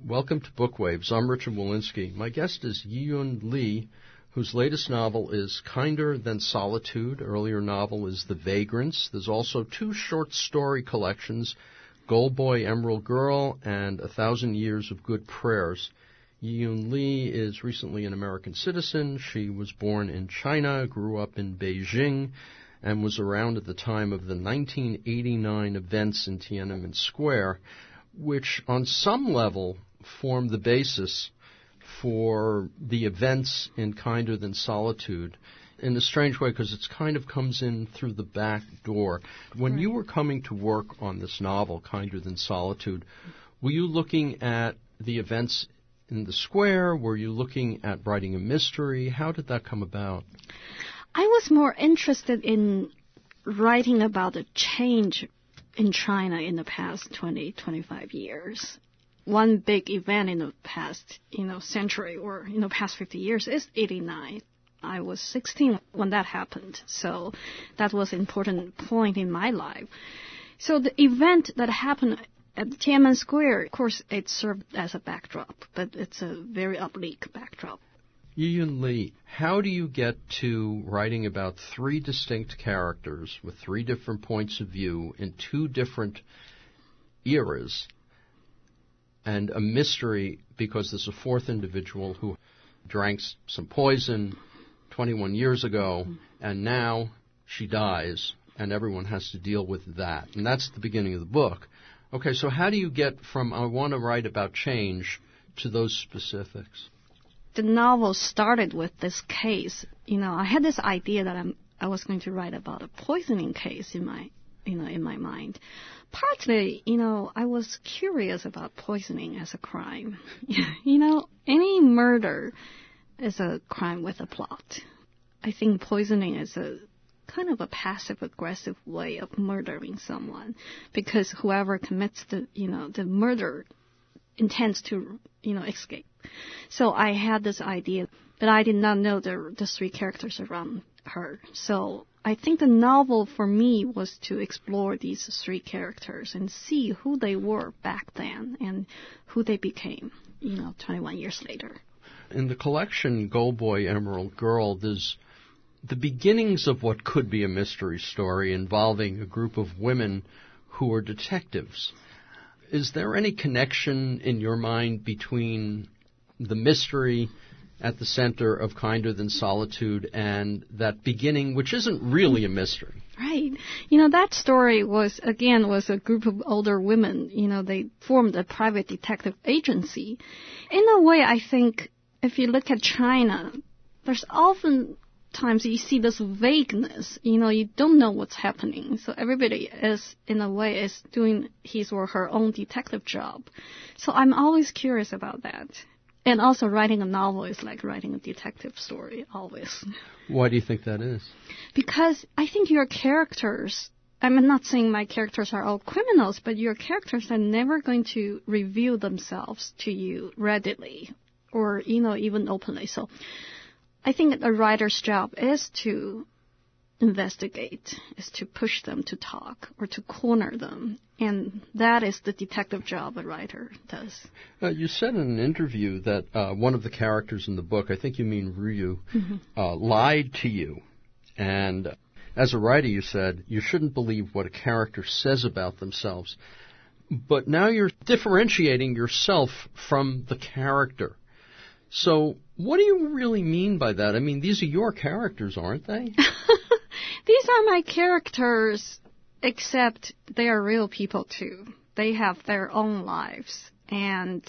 Welcome to Bookwaves. I'm Richard Walensky. My guest is Yi-Yun Lee, whose latest novel is Kinder Than Solitude. Earlier novel is The Vagrants. There's also two short story collections, Gold Boy, Emerald Girl, and 1,000 Years of Good Prayers. Yi-Yun Lee is recently an American citizen. She was born in China, grew up in Beijing, and was around at the time of the 1989 events in Tiananmen Square, which on some level formed the basis for the events in Kinder Than Solitude in a strange way, because it kind of comes in through the back door. When you were coming to work on this novel, Kinder Than Solitude, were you looking at the events in the square? Were you looking at writing a mystery? How did that come about? I was more interested in writing about the change in China in the past 20, 25 years. One big event in the past, century or in the past 50 years is 89. I was 16 when that happened, so that was an important point in my life. So the event that happened at Tiananmen Square, of course, it served as a backdrop, but it's a very oblique backdrop. Yi-Yun Lee, how do you get to writing about three distinct characters with three different points of view in two different eras, and a mystery because there's a fourth individual who drank some poison 21 years ago, and now she dies, and everyone has to deal with that. And that's the beginning of the book. Okay, so how do you get from I want to write about change to those specifics? The novel started with this case. I had this idea that I was going to write about a poisoning case in my mind. Partly, I was curious about poisoning as a crime. Any murder is a crime with a plot. I think poisoning is a kind of a passive-aggressive way of murdering someone, because whoever commits the murder intends to, escape. So I had this idea, but I did not know the three characters around her. So I think the novel for me was to explore these three characters and see who they were back then and who they became, 21 years later. In the collection Gold Boy, Emerald Girl, there's the beginnings of what could be a mystery story involving a group of women who are detectives. Is there any connection in your mind between the mystery at the center of Kinder Than Solitude and that beginning, which isn't really a mystery? Right. That story was a group of older women. They formed a private detective agency. In a way, I think if you look at China, there's often times you see this vagueness, you don't know what's happening. So everybody is doing his or her own detective job. So I'm always curious about that. And also writing a novel is like writing a detective story, always. Why do you think that is? Because I think your characters, I'm not saying my characters are all criminals, but your characters are never going to reveal themselves to you readily or, even openly. So I think a writer's job is to investigate, is to push them to talk or to corner them. And that is the detective job a writer does. You said in an interview that one of the characters in the book, I think you mean Ryu, lied to you. And as a writer, you said, you shouldn't believe what a character says about themselves. But now you're differentiating yourself from the character. So what do you really mean by that? I mean, these are your characters, aren't they? These are my characters, except they are real people, too. They have their own lives. And,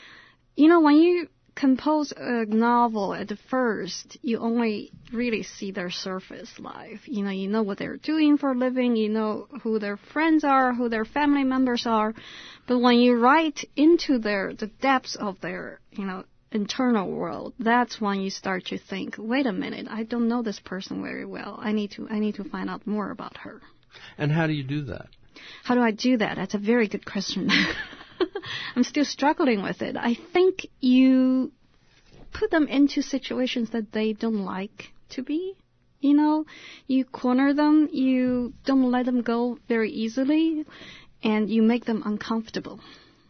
when you compose a novel at the first, you only really see their surface life. You know what they're doing for a living. You know who their friends are, who their family members are. But when you write into the depths of their, internal world, that's when you start to think, wait a minute, I don't know this person very well. I need to find out more about her. And how do you do that? How do I do that? That's a very good question. I'm still struggling with it. I think you put them into situations that they don't like to be. You corner them, you don't let them go very easily, and you make them uncomfortable.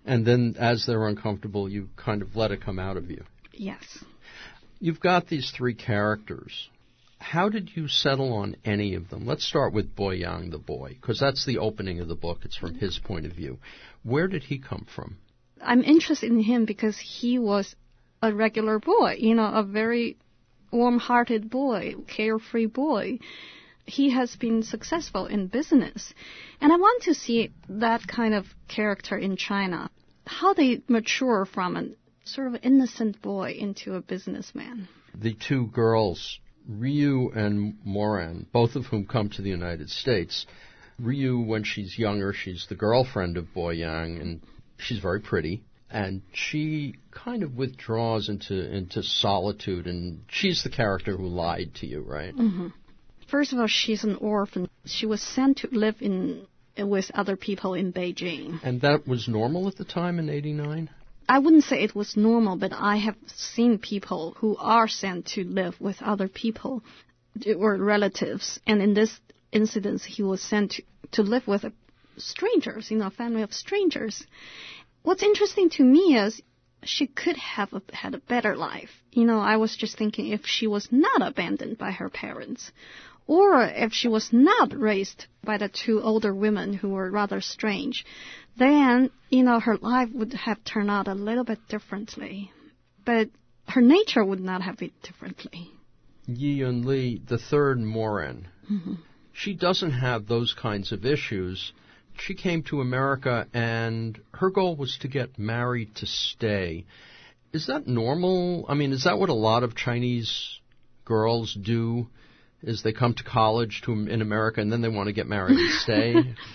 And then as they're uncomfortable, you kind of let it come out of you. Yes. You've got these three characters. How did you settle on any of them? Let's start with Boyang, the boy, because that's the opening of the book. It's from his point of view. Where did he come from? I'm interested in him because he was a regular boy, a very warm-hearted boy, carefree boy. He has been successful in business. And I want to see that kind of character in China, how they mature from a sort of innocent boy into a businessman. The two girls, Ryu and Moran, both of whom come to the United States. Ryu, when she's younger, she's the girlfriend of Boyang, and she's very pretty. And she kind of withdraws into solitude, and she's the character who lied to you, right? Mm-hmm. First of all, she's an orphan. She was sent to live with other people in Beijing. And that was normal at the time in 89? I wouldn't say it was normal, but I have seen people who are sent to live with other people or relatives. And in this incident, he was sent to live with strangers, a family of strangers. What's interesting to me is she could have had a better life. I was just thinking if she was not abandoned by her parents, or if she was not raised by the two older women who were rather strange, then, her life would have turned out a little bit differently. But her nature would not have been differently. Yi-Yun Lee, the third Moran, she doesn't have those kinds of issues. She came to America, and her goal was to get married to stay. Is that normal? I mean, is that what a lot of Chinese girls do, is they come to college in America, and then they want to get married and stay?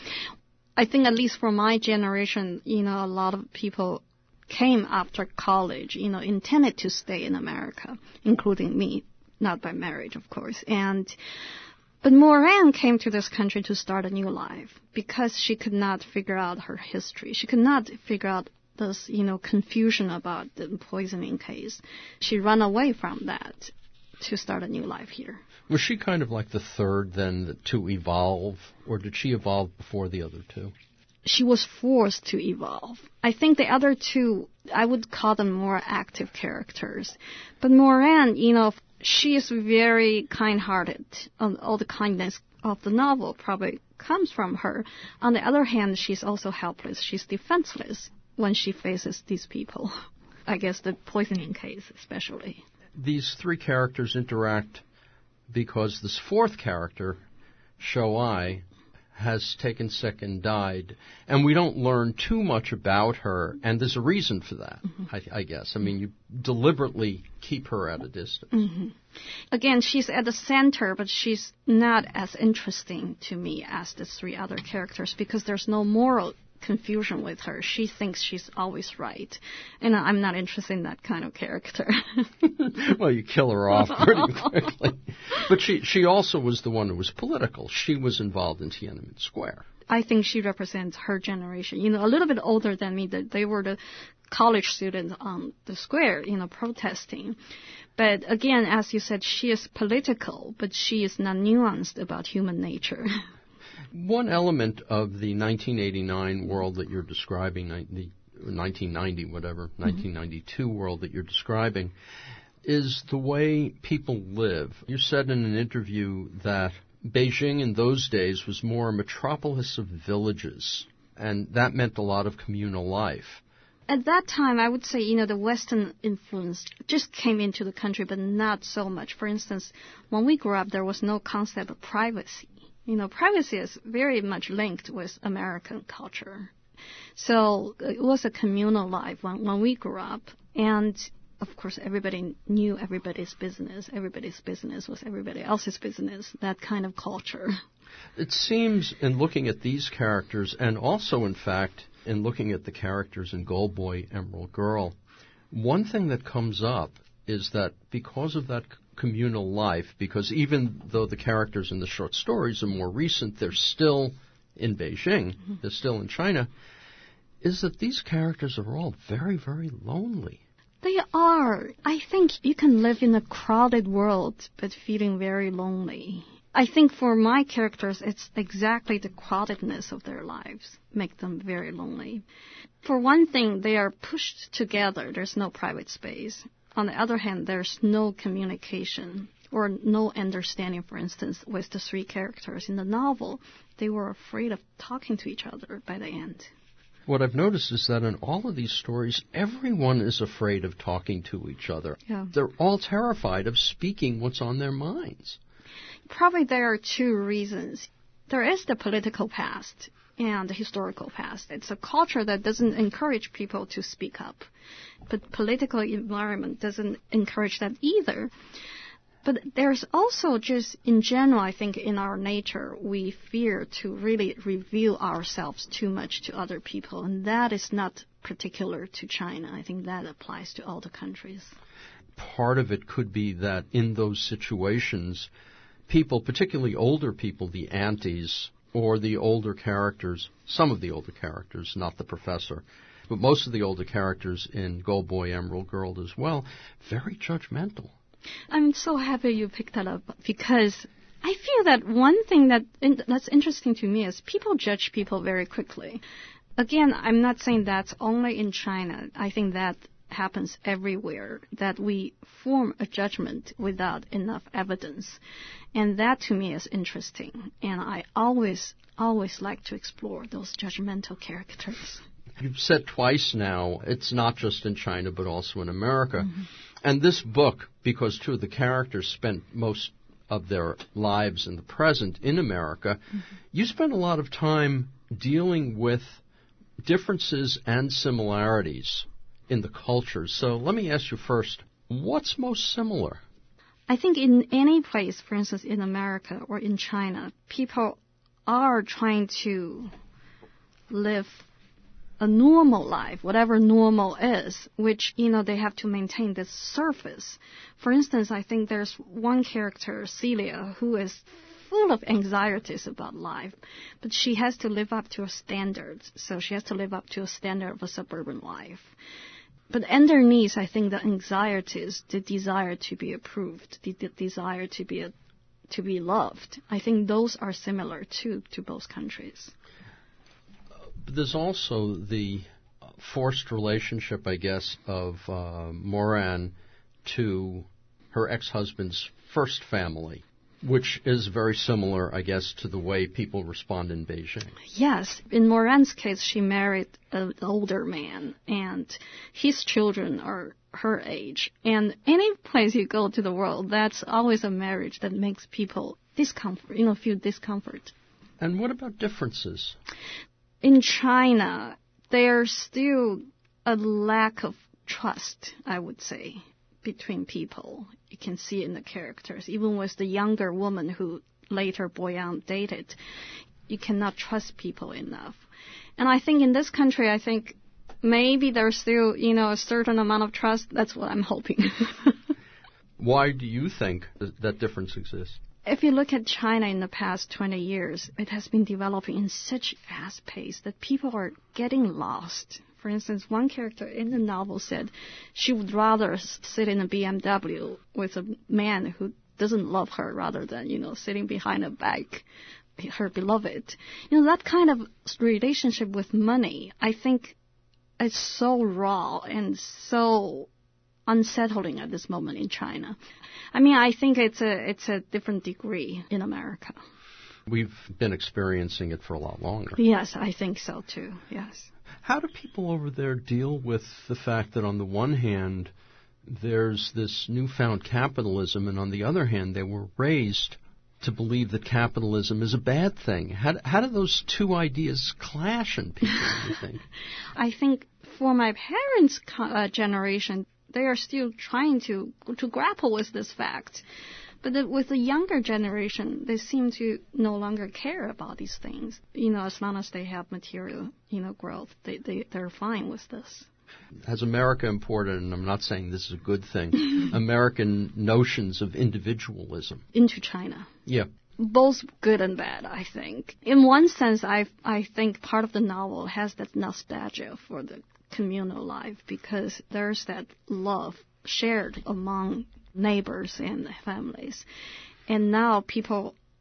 I think at least for my generation, a lot of people came after college, intended to stay in America, including me, not by marriage, of course. But Moran came to this country to start a new life because she could not figure out her history. She could not figure out this, confusion about the poisoning case. She ran away from that to start a new life here. Was she kind of like the third then to evolve, or did she evolve before the other two? She was forced to evolve. I think the other two, I would call them more active characters. But Moran, she is very kind-hearted. All the kindness of the novel probably comes from her. On the other hand, she's also helpless. She's defenseless when she faces these people. I guess the poisoning case especially. These three characters interact because this fourth character, Shou-ai, has taken sick and died. And we don't learn too much about her, and there's a reason for that, I guess. I mean, you deliberately keep her at a distance. Mm-hmm. Again, she's at the center, but she's not as interesting to me as the three other characters because there's no moral confusion with her. She thinks she's always right. And I'm not interested in that kind of character. Well, you kill her off pretty quickly. But she also was the one who was political. She was involved in Tiananmen Square. I think she represents her generation. A little bit older than me. They were the college students on the square, protesting. But again, as you said, she is political, but she is not nuanced about human nature. One element of the 1989 world that you're describing, the 1990, 1992 world that you're describing, is the way people live. You said in an interview that Beijing in those days was more a metropolis of villages, and that meant a lot of communal life. At that time, I would say, the Western influence just came into the country, but not so much. For instance, when we grew up, there was no concept of privacy. Privacy is very much linked with American culture. So it was a communal life when we grew up. And, of course, everybody knew everybody's business. Everybody's business was everybody else's business, that kind of culture. It seems, in looking at these characters, and also, in fact, in looking at the characters in Gold Boy, Emerald Girl, one thing that comes up is that because of that communal life, because even though the characters in the short stories are more recent, they're still in Beijing, they're still in China, is that these characters are all very, very lonely. They are. I think you can live in a crowded world but feeling very lonely. I think for my characters, it's exactly the quietness of their lives make them very lonely. For one thing, they are pushed together. There's no private space. On the other hand, there's no communication or no understanding, for instance, with the three characters in the novel. They were afraid of talking to each other by the end. What I've noticed is that in all of these stories, everyone is afraid of talking to each other. Yeah. They're all terrified of speaking what's on their minds. Probably there are two reasons. There is the political past and the historical past. It's a culture that doesn't encourage people to speak up. But political environment doesn't encourage that either. But there's also just, in general, I think in our nature, we fear to really reveal ourselves too much to other people. And that is not particular to China. I think that applies to all the countries. Part of it could be that in those situations, people, particularly older people, the aunties, or the older characters, some of the older characters, not the professor, but most of the older characters in Gold Boy, Emerald Girl as well, very judgmental. I'm so happy you picked that up because I feel that one thing that's interesting to me is people judge people very quickly. Again, I'm not saying that's only in China. I think that happens everywhere, that we form a judgment without enough evidence. And that to me is interesting. And I always like to explore those judgmental characters. You've said twice now, it's not just in China but also in America. Mm-hmm. And this book, because two of the characters spent most of their lives in the present in America, mm-hmm. you spent a lot of time dealing with differences and similarities in the cultures. So let me ask you first, what's most similar? I think in any place, for instance, in America or in China, people are trying to live a normal life, whatever normal is, which, they have to maintain this surface. For instance, I think there's one character, Celia, who is full of anxieties about life, but she has to live up to a standard. So she has to live up to a standard of a suburban life. But underneath, I think the anxieties, the desire to be approved, the desire to be loved, I think those are similar to both countries. But there's also the forced relationship, I guess, of Moran to her ex-husband's first family, which is very similar, I guess, to the way people respond in Beijing. Yes. In Moran's case, she married an older man, and his children are her age. And any place you go to the world, that's always a marriage that makes people feel discomfort. And what about differences? In China, there's still a lack of trust, I would say, between people. You can see it in the characters. Even with the younger woman who later Boyan dated, you cannot trust people enough. And I think in this country, maybe there's still, a certain amount of trust. That's what I'm hoping. Why do you think that difference exists? If you look at China in the past 20 years, it has been developing in such fast pace that people are getting lost. For instance, one character in the novel said she would rather sit in a BMW with a man who doesn't love her rather than, sitting behind a bike, her beloved. That kind of relationship with money, I think, is so raw and so unsettling at this moment in China. I think it's a different degree in America. We've been experiencing it for a lot longer. Yes, I think so too, yes. How do people over there deal with the fact that on the one hand, there's this newfound capitalism, and on the other hand, they were raised to believe that capitalism is a bad thing? How do those two ideas clash in people, do you think? I think for my parents' generation, they are still trying to grapple with this fact. But with the younger generation, they seem to no longer care about these things. As long as they have material, growth, they're fine with this. Has America imported, and I'm not saying this is a good thing, American notions of individualism into China? Yeah. Both good and bad, I think. In one sense, I think part of the novel has that nostalgia for the communal life because there's that love shared among neighbors and families. And now people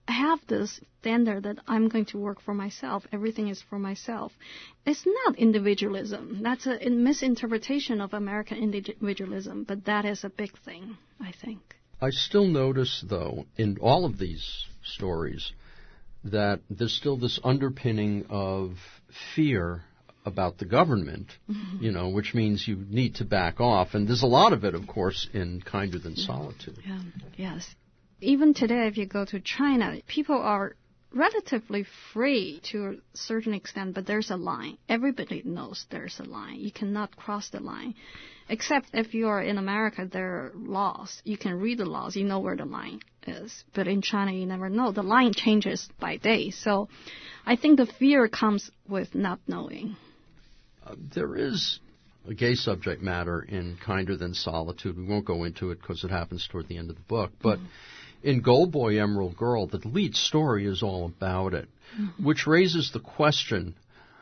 have this standard that I'm going to work for myself. Everything is for myself. It's not individualism. That's a misinterpretation of American individualism, but that is a big thing, I think. I still notice, though, in all of these stories, that there's still this underpinning of fear about the government, which means you need to back off. And there's a lot of it, of course, in Kinder Than Solitude. Yeah. Yes. Even today, if you go to China, people are relatively free to a certain extent, but there's a line. Everybody knows there's a line. You cannot cross the line. Except if you are in America, there are laws. You can read the laws. You know where the line is. But in China, you never know. The line changes by day. So I think the fear comes with not knowing. There is a gay subject matter in Kinder Than Solitude. We won't go into it because it happens toward the end of the book. But in Gold Boy, Emerald Girl, the lead story is all about it, which raises the question,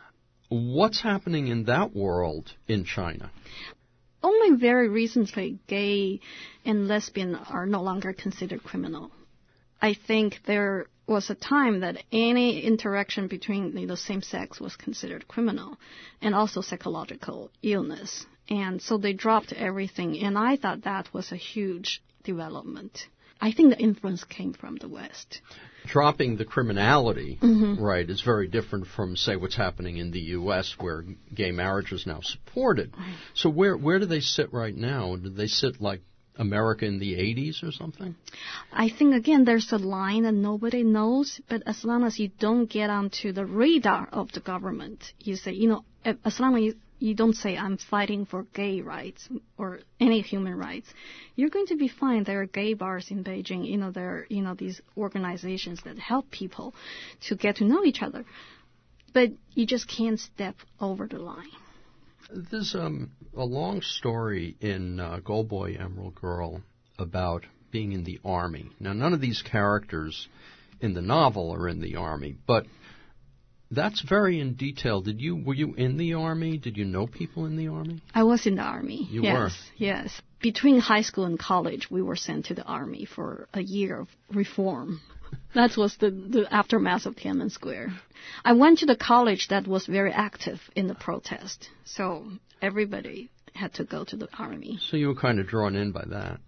what's happening in that world in China? Only very recently, gay and lesbian are no longer considered criminal. I think there was a time that any interaction between same sex was considered criminal, and also psychological illness. And so they dropped everything, and I thought that was a huge development. I think the influence came from the West. Dropping the criminality, right, is very different from, say, what's happening in the U.S., where gay marriage is now supported. Right. So where do they sit right now? Do they sit like America in the 80s or something? I think, again, there's a line that nobody knows, but as long as you don't get onto the radar of the government, you say, as long as you don't say, I'm fighting for gay rights or any human rights, you're going to be fine. There are gay bars in Beijing. There are, these organizations that help people to get to know each other. But you just can't step over the line. There's a long story in Gold Boy, Emerald Girl about being in the Army. Now, none of these characters in the novel are in the Army, but that's very in detail. Were you in the Army? Did you know people in the Army? I was in the Army. You were? Yes. Between high school and college, we were sent to the Army for a year of reform. That was the aftermath of Tiananmen Square. I went to the college that was very active in the protest, so everybody had to go to the Army. So you were kind of drawn in by that.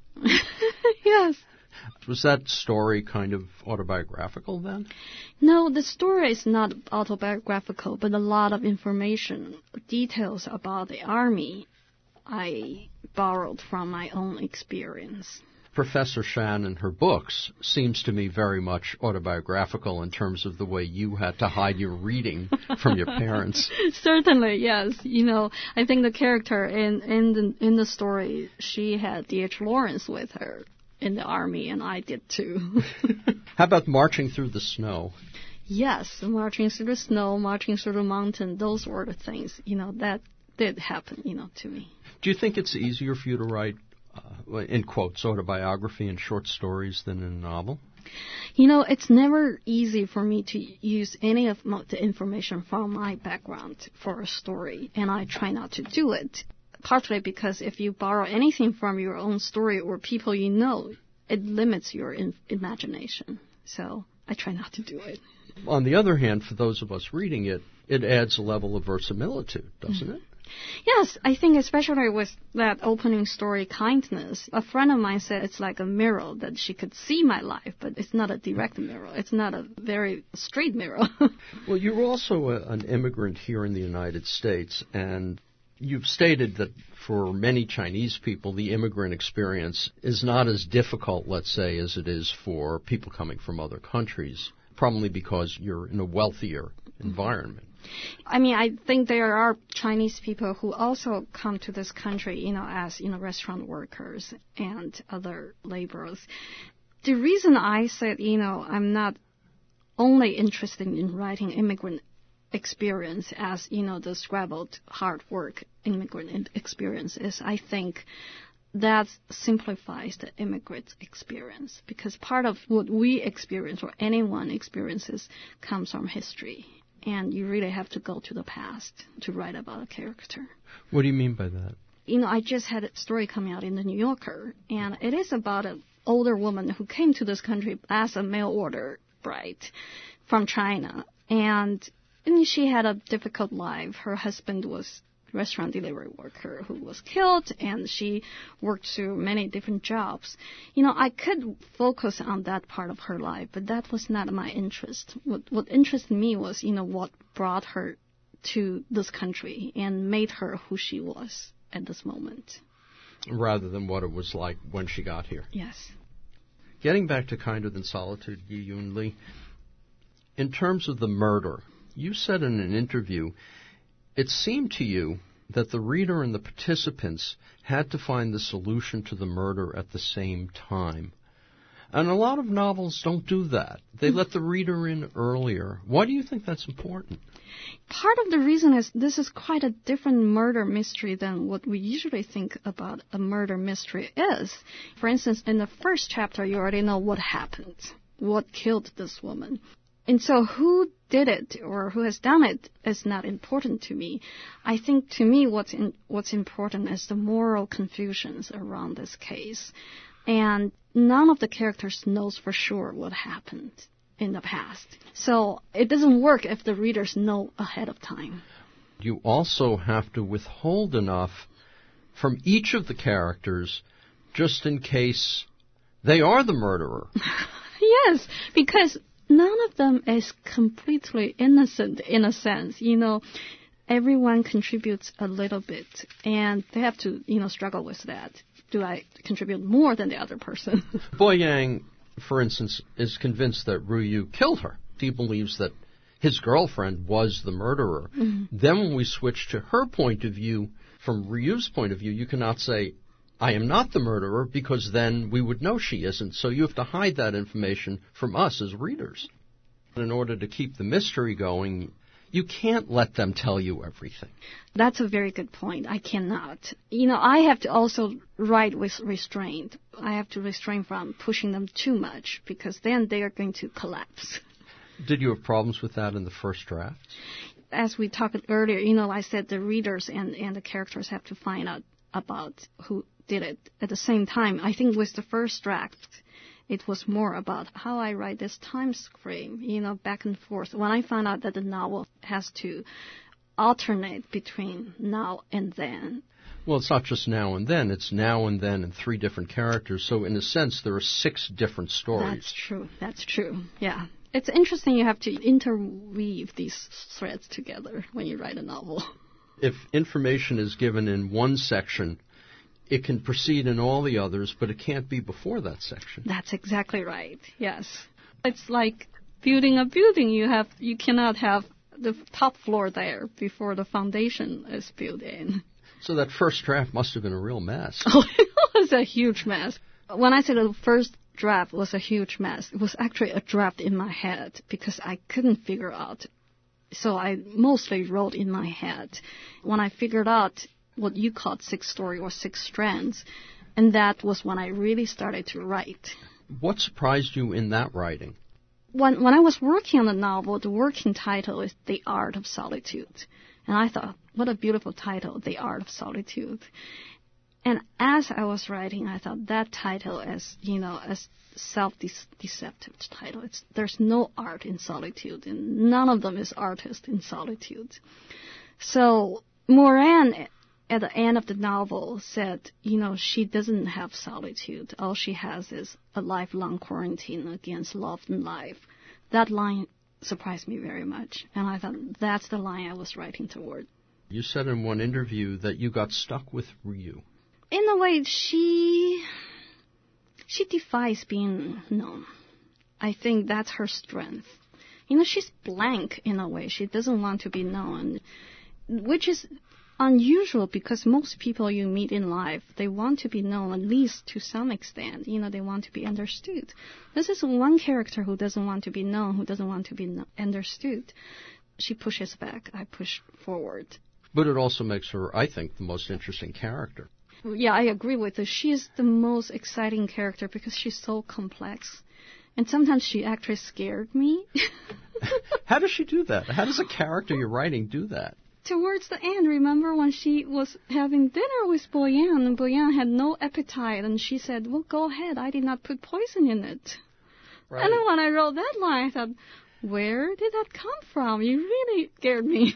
Yes. Was that story kind of autobiographical then? No, the story is not autobiographical, but a lot of information, details about the Army, I borrowed from my own experience. Professor Shan and her books seems to me very much autobiographical in terms of the way you had to hide your reading from your parents. Certainly, yes. I think the character in the story, she had D.H. Lawrence with her in the Army, and I did too. How about marching through the snow? Yes, marching through the snow, marching through the mountain, those were the things, that did happen, to me. Do you think it's easier for you to write, in quotes, autobiography and short stories than in a novel? It's never easy for me to use any of the information from my background for a story, and I try not to do it. Partly because if you borrow anything from your own story or people it limits your imagination. So I try not to do it. On the other hand, for those of us reading it, it adds a level of verisimilitude, doesn't it? Yes, I think especially with that opening story, Kindness, a friend of mine said it's like a mirror, that she could see my life, but it's not a direct mirror. It's not a very straight mirror. Well, you're also an immigrant here in the United States, and you've stated that for many Chinese people, the immigrant experience is not as difficult, let's say, as it is for people coming from other countries, probably because you're in a wealthier environment. I think there are Chinese people who also come to this country, as, restaurant workers and other laborers. The reason I said, I'm not only interested in writing immigrant experience as, the scrabbled hard work immigrant experience is, I think that simplifies the immigrant experience, because part of what we experience or anyone experiences comes from history. And you really have to go to the past to write about a character. What do you mean by that? I just had a story coming out in the New Yorker, and it is about an older woman who came to this country as a mail order bride from China. And she had a difficult life. Her husband was a restaurant delivery worker who was killed, and she worked through many different jobs. I could focus on that part of her life, but that was not my interest. What interested me was, what brought her to this country and made her who she was at this moment. Rather than what it was like when she got here. Yes. Getting back to Kinder Than Solitude, Yi-Yun Lee, in terms of the murder, you said in an interview, it seemed to you that the reader and the participants had to find the solution to the murder at the same time. And a lot of novels don't do that. They let the reader in earlier. Why do you think that's important? Part of the reason is this is quite a different murder mystery than what we usually think about a murder mystery is. For instance, in the first chapter, you already know what happened, what killed this woman. And so who did it or who has done it is not important to me. I think to me what's important is the moral confusions around this case. And none of the characters knows for sure what happened in the past. So it doesn't work if the readers know ahead of time. You also have to withhold enough from each of the characters just in case they are the murderer. Yes, because none of them is completely innocent in a sense. Everyone contributes a little bit, and they have to, struggle with that. Do I contribute more than the other person? Boyang, for instance, is convinced that Ryu killed her. He believes that his girlfriend was the murderer. Mm-hmm. Then when we switch to her point of view, from Ryu's point of view, you cannot say, I am not the murderer, because then we would know she isn't. So you have to hide that information from us as readers. In order to keep the mystery going, you can't let them tell you everything. That's a very good point. I cannot. I have to also write with restraint. I have to restrain from pushing them too much, because then they are going to collapse. Did you have problems with that in the first draft? As we talked earlier, I said the readers and the characters have to find out about who did it. At the same time, I think with the first draft, it was more about how I write this time frame, back and forth. When I found out that the novel has to alternate between now and then. Well, it's not just now and then. It's now and then and 3 different characters. So in a sense, there are 6 different stories. That's true. Yeah. It's interesting you have to interweave these threads together when you write a novel. If information is given in one section, it can proceed in all the others, but it can't be before that section. That's exactly right. Yes. It's like building a building. You cannot have the top floor there before the foundation is built in. So that first draft must have been a real mess. Oh, it was a huge mess. When I said the first draft was a huge mess, it was actually a draft in my head because I couldn't figure out. So I mostly wrote in my head. When I figured out what you called 6 story or 6 strands, and that was when I really started to write. What surprised you in that writing? When I was working on the novel, the working title is The Art of Solitude. And I thought, what a beautiful title, The Art of Solitude. And as I was writing, I thought that title is, a self-deceptive title. There's no art in solitude, and none of them is artist in solitude. So Moran, at the end of the novel, said, she doesn't have solitude. All she has is a lifelong quarantine against love and life. That line surprised me very much, and I thought that's the line I was writing toward. You said in one interview that you got stuck with Ryu. In a way, she defies being known. I think that's her strength. She's blank in a way. She doesn't want to be known, which is unusual because most people you meet in life, they want to be known at least to some extent. They want to be understood. This is one character who doesn't want to be known, who doesn't want to be understood. She pushes back. I push forward. But it also makes her, I think, the most interesting character. Yeah, I agree with her. She is the most exciting character because she's so complex. And sometimes she actually scared me. How does she do that? How does a character you're writing do that? Towards the end, remember when she was having dinner with Boyan, and Boyan had no appetite, and she said, well, go ahead, I did not put poison in it. Right. And then when I wrote that line, I thought, where did that come from? You really scared me.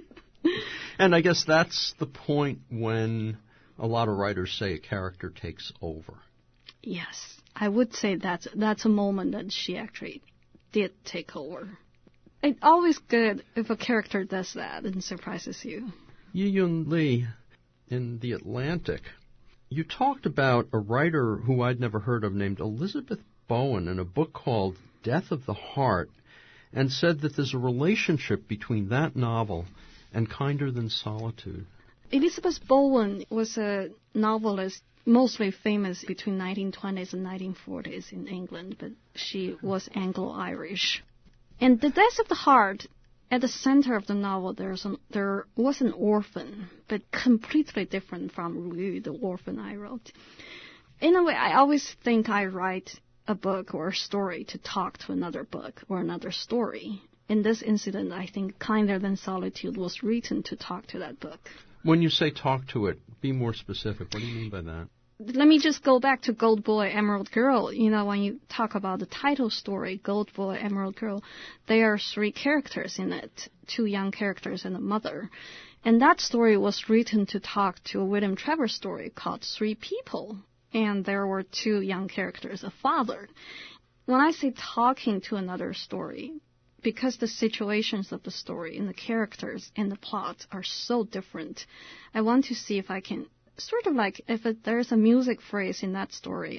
And I guess that's the point when a lot of writers say a character takes over. Yes, I would say that's a moment that she actually did take over. It's always good if a character does that and surprises you. Yi-Yun Lee, in The Atlantic, you talked about a writer who I'd never heard of named Elizabeth Bowen in a book called Death of the Heart, and said that there's a relationship between that novel and Kinder Than Solitude. Elizabeth Bowen was a novelist mostly famous between 1920s and 1940s in England, but she was Anglo-Irish. And The Death of the Heart, at the center of the novel, there was an orphan, but completely different from Ru Yu, the orphan I wrote. In a way, I always think I write a book or a story to talk to another book or another story. In this incident, I think Kinder Than Solitude was written to talk to that book. When you say talk to it, be more specific. What do you mean by that? Let me just go back to Gold Boy, Emerald Girl. You know, when you talk about the title story, Gold Boy, Emerald Girl, there are 3 characters in it, 2 young characters and a mother. And that story was written to talk to a William Trevor story called 3 People. And there were 2 young characters, a father. When I say talking to another story, because the situations of the story and the characters and the plot are so different, I want to see if I can sort of like if there's a music phrase in that story,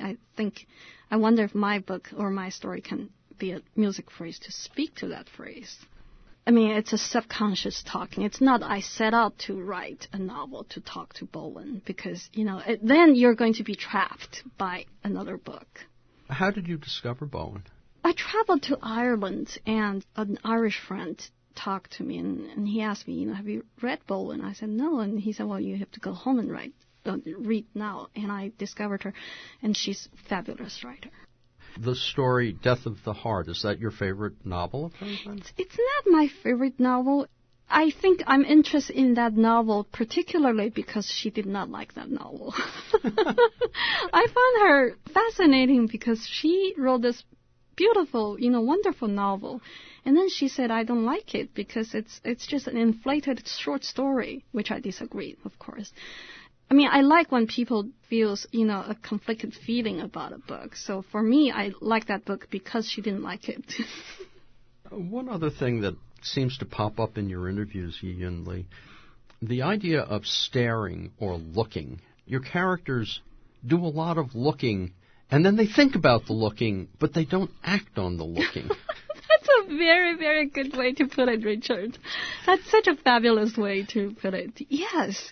I wonder if my book or my story can be a music phrase to speak to that phrase. I mean, it's a subconscious talking. It's not I set out to write a novel to talk to Bowen because, then you're going to be trapped by another book. How did you discover Bowen? I traveled to Ireland, and an Irish friend talked to me, and he asked me, have you read Bowen? I said, no. And he said, well, you have to go home and read now. And I discovered her, and she's a fabulous writer. The story Death of the Heart, is that your favorite novel of hers? It's not my favorite novel. I think I'm interested in that novel particularly because she did not like that novel. I found her fascinating because she wrote this beautiful, wonderful novel. And then she said, I don't like it because it's just an inflated short story, which I disagree, of course. I mean, I like when people feel, a conflicted feeling about a book. So for me, I like that book because she didn't like it. One other thing that seems to pop up in your interviews, Yi-Yun Lee, the idea of staring or looking. Your characters do a lot of looking, and then they think about the looking, but they don't act on the looking. That's a very, very good way to put it, Richard. That's such a fabulous way to put it. Yes.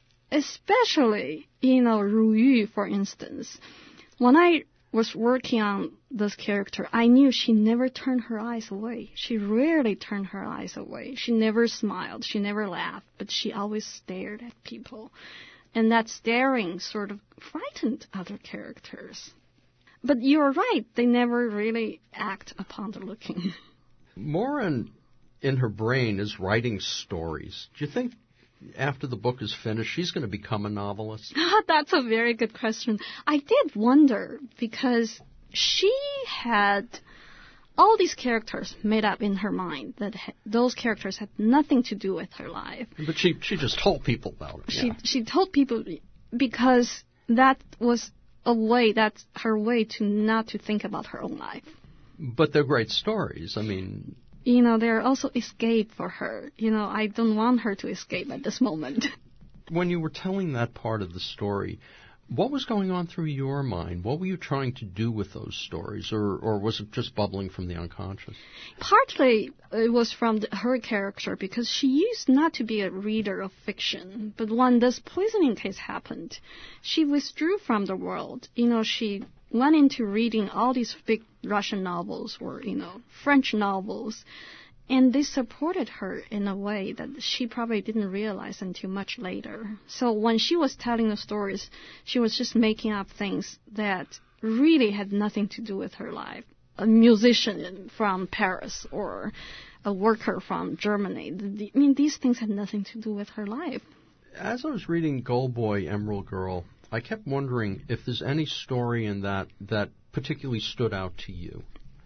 Especially, Ru Yu, for instance. When I was working on this character, I knew she never turned her eyes away. She rarely turned her eyes away. She never smiled. She never laughed. But she always stared at people. And that staring sort of frightened other characters. But you're right. They never really act upon the looking. Moran, in her brain, is writing stories. Do you think after the book is finished, she's going to become a novelist? That's a very good question. I did wonder because she had all these characters made up in her mind that those characters had nothing to do with her life. But she just told people about it. She told people because that was that's her way to not to think about her own life. But they're great stories. I mean, they're also escape for her. I don't want her to escape at this moment. When you were telling that part of the story, what was going on through your mind? What were you trying to do with those stories, or was it just bubbling from the unconscious? Partly it was from her character because she used not to be a reader of fiction. But when this poisoning case happened, she withdrew from the world. She went into reading all these big Russian novels or, French novels. And they supported her in a way that she probably didn't realize until much later. So when she was telling the stories, she was just making up things that really had nothing to do with her life. A musician from Paris or a worker from Germany. These things had nothing to do with her life. As I was reading Gold Boy, Emerald Girl, I kept wondering if there's any story in that particularly stood out to you.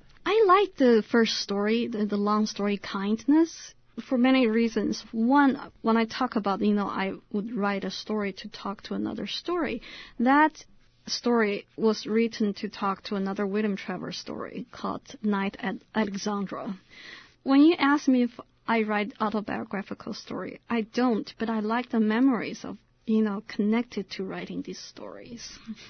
I like the first story, the long story Kindness, for many reasons. One, when I talk about, I would write a story to talk to another story. That story was written to talk to another William Travers story called Night at Alexandra. When you ask me if I write autobiographical story, I don't, but I like the memories of, connected to writing these stories.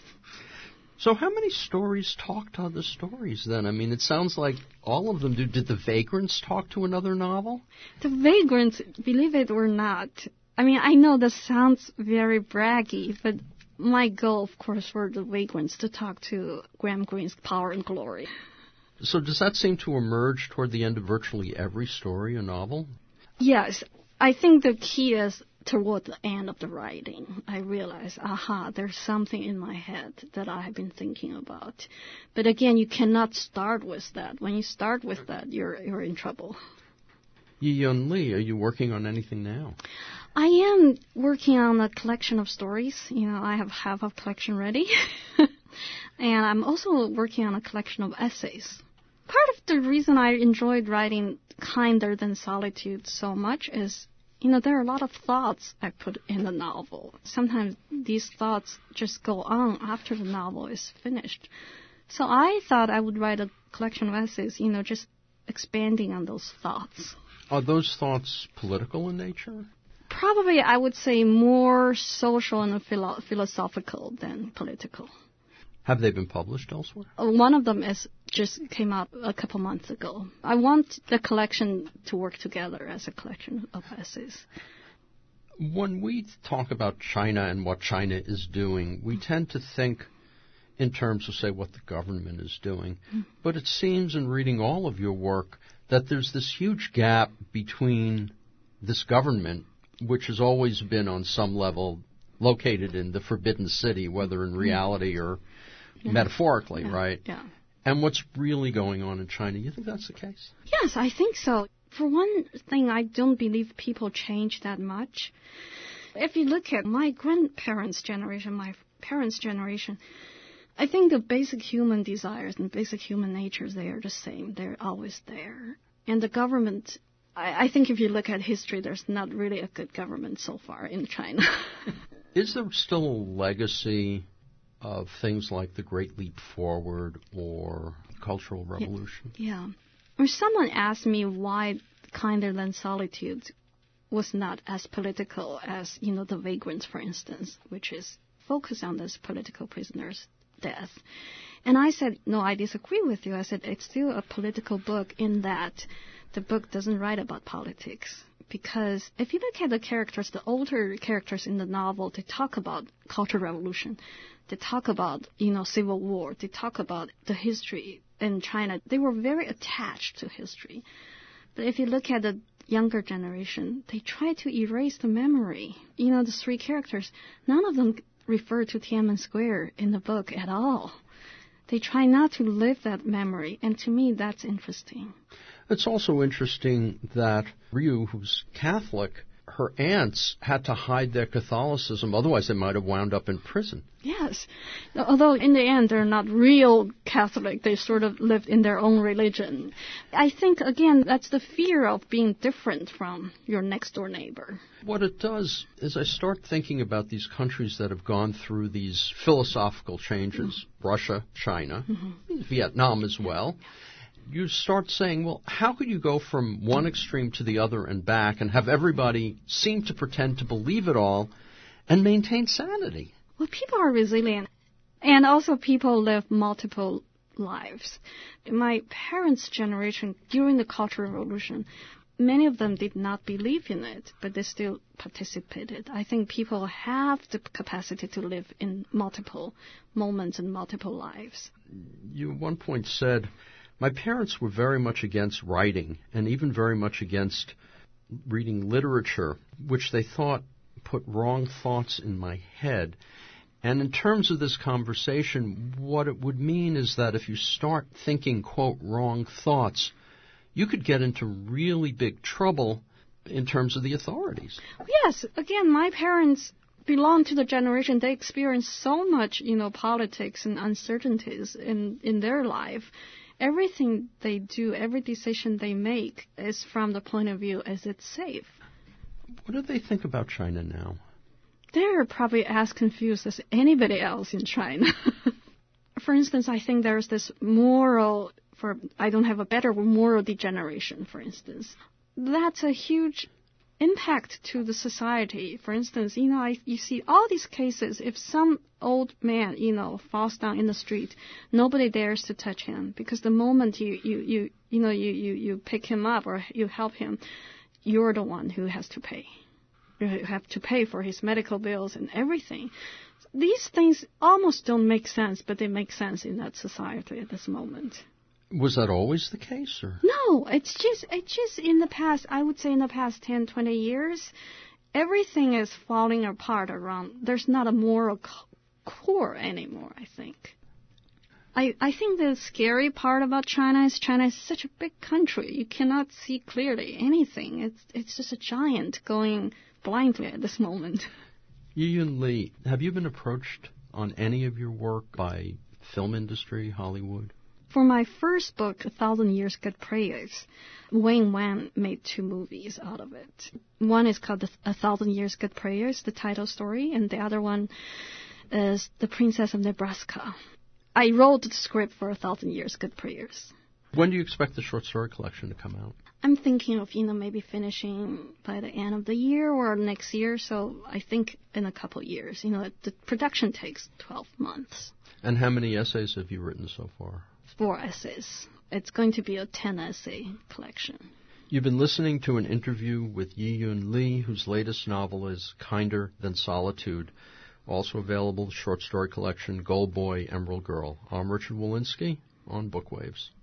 So how many stories talk to other stories then? I mean, it sounds like all of them do. Did The Vagrants talk to another novel? The Vagrants, believe it or not, I mean, I know this sounds very braggy, but my goal, of course, for The Vagrants to talk to Graham Greene's Power and Glory. So does that seem to emerge toward the end of virtually every story or novel? Yes. I think the key is toward the end of the writing. I realize, there's something in my head that I have been thinking about. But again, you cannot start with that. When you start with that, you're in trouble. Yi-Yun Lee, are you working on anything now? I am working on a collection of stories. I have half of collection ready. And I'm also working on a collection of essays. Part of the reason I enjoyed writing Kinder Than Solitude so much is, there are a lot of thoughts I put in the novel. Sometimes these thoughts just go on after the novel is finished. So I thought I would write a collection of essays, just expanding on those thoughts. Are those thoughts political in nature? Probably I would say more social and philosophical than political. Have they been published elsewhere? One of them just came out a couple months ago. I want the collection to work together as a collection of essays. When we talk about China and what China is doing, we tend to think in terms of, say, what the government is doing. But it seems in reading all of your work that there's this huge gap between this government, which has always been on some level located in the Forbidden City, whether in reality or metaphorically, right? Yeah. And what's really going on in China. You think that's the case? Yes, I think so. For one thing, I don't believe people change that much. If you look at my grandparents' generation, my parents' generation, I think the basic human desires and basic human natures, they are the same. They're always there. And the government, I think if you look at history, there's not really a good government so far in China. Is there still a legacy of things like the Great Leap Forward or Cultural Revolution? Yeah. Or someone asked me why Kinder Than Solitude was not as political as, The Vagrants, for instance, which is focused on this political prisoner's death. And I said, no, I disagree with you. I said, it's still a political book in that the book doesn't write about politics. Because if you look at the characters, the older characters in the novel, they talk about Cultural Revolution. They talk about, Civil War. They talk about the history in China. They were very attached to history. But if you look at the younger generation, they try to erase the memory. The three characters, none of them refer to Tiananmen Square in the book at all. They try not to live that memory, and to me, that's interesting. It's also interesting that Ryu, who's Catholic, her aunts had to hide their Catholicism, otherwise they might have wound up in prison. Yes. Although in the end they're not real Catholic, they sort of lived in their own religion. I think, again, that's the fear of being different from your next door neighbor. What it does is I start thinking about these countries that have gone through these philosophical changes, Russia, China, Vietnam as well. You start saying, well, how could you go from one extreme to the other and back and have everybody seem to pretend to believe it all and maintain sanity? Well, people are resilient. And also people live multiple lives. My parents' generation, during the Cultural Revolution, many of them did not believe in it, but they still participated. I think people have the capacity to live in multiple moments and multiple lives. You at one point said, my parents were very much against writing and even very much against reading literature, which they thought put wrong thoughts in my head. And in terms of this conversation, what it would mean is that if you start thinking, quote, wrong thoughts, you could get into really big trouble in terms of the authorities. Yes. Again, my parents belong to the generation, they experienced so much, politics and uncertainties in their life. everything they do, every decision they make is from the point of view is it safe. What do they think about China now? They're probably as confused as anybody else in China. For instance, I think there's this moral degeneration, for instance. That's a huge impact to the society. For instance, you see all these cases, if some old man, falls down in the street, nobody dares to touch him, because the moment you pick him up or you help him, you're the one who has to pay. You have to pay for his medical bills and everything. These things almost don't make sense, but they make sense in that society at this moment. Was that always the case, or? No, it's just in the past, I would say in the past 10, 20 years, everything is falling apart around. There's not a moral core anymore, I think. I think the scary part about China is such a big country. You cannot see clearly anything. It's just a giant going blindly at this moment. Yiyun Li, have you been approached on any of your work by film industry, Hollywood? For my first book, 1,000 Years Good Prayers, Wayne Wan made 2 movies out of it. One is called 1,000 Years Good Prayers, the title story, and the other one is The Princess of Nebraska. I wrote the script for 1,000 Years Good Prayers. When do you expect the short story collection to come out? I'm thinking of, maybe finishing by the end of the year or next year, so I think in a couple of years. The production takes 12 months. And how many essays have you written so far? 4 essays. It's going to be a 10-essay collection. You've been listening to an interview with Yiyun Li, whose latest novel is Kinder Than Solitude, also available short story collection Gold Boy, Emerald Girl. I'm Richard Wolinsky on Bookwaves.